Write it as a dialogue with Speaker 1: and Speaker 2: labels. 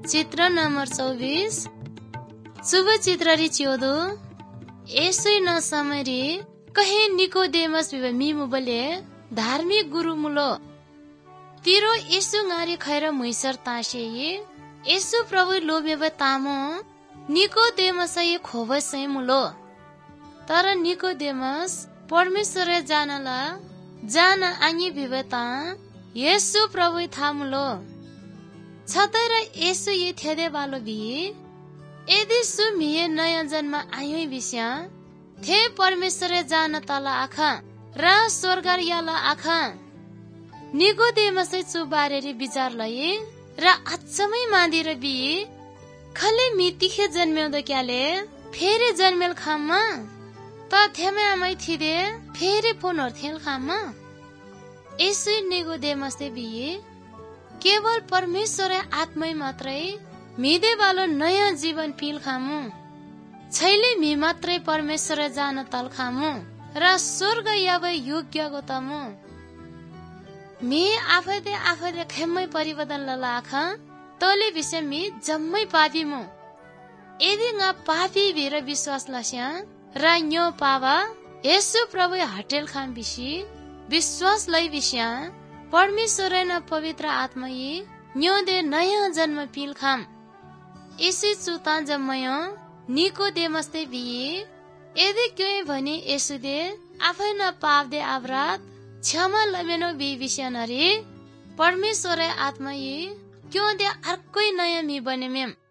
Speaker 1: चित्र नंबर 24 शुभ चित्र री चौदो ऐसे न समरी कहे निकोदेमस मीमु बले धार्मिक गुरु मुलो तिरो यसु गारी खैर मुइसर ताशे यसु प्रभु लोबे तामो निकोदेमस ये खोबस मुलो तर निकोदेमस परमेश्वर जानला जान आङी विवेता यसु प्रभु थामुलो छतर यसु ये थेदे बालो बि यदि सुमिए नयाँ जन्म आयो विषय थे परमेश्वर जान तला आखा र स्वर्ग याला आखा निकोदेमस चुबारेरी विचार लए र अचम्मै मादिर बि खले मितिखे जन्म्याउँदा क्याले फेरि जन्मेल खाममा त थेमे आमै थिदे फेरि फोनहरु थेल खाममा यसु निकोदेमस बि केवल परमेश्वर आत्मै मात्रै मिदे बालो नयाँ जीवन पिल खामु छैले मी मात्रै परमेश्वर जान तल खामु र स्वर्ग यावे योग्य गोतमु मी आफैले खेम्मै परिवर्तन ललाखा तले विषय मी जम्मै पापीमु यदि nga पापी भिर विश्वास लस्या र न्यो पावा यसु प्रभु हटेल खाम बिसी विश्वास लै विषय परमेश्वर न पवित्र आत्मा यी न्यो दे नयाँ जन्म पिल खाम इसी चुता जम्मयो निकोदेमस ते बिए यदि क्यों भने यसु दे आफै न पाप दे अपराध क्षमा लमेनो बि विषय नरे परमेश्वर आत्मा यी क्यों दे अर्कै नयाँ मी बने मेम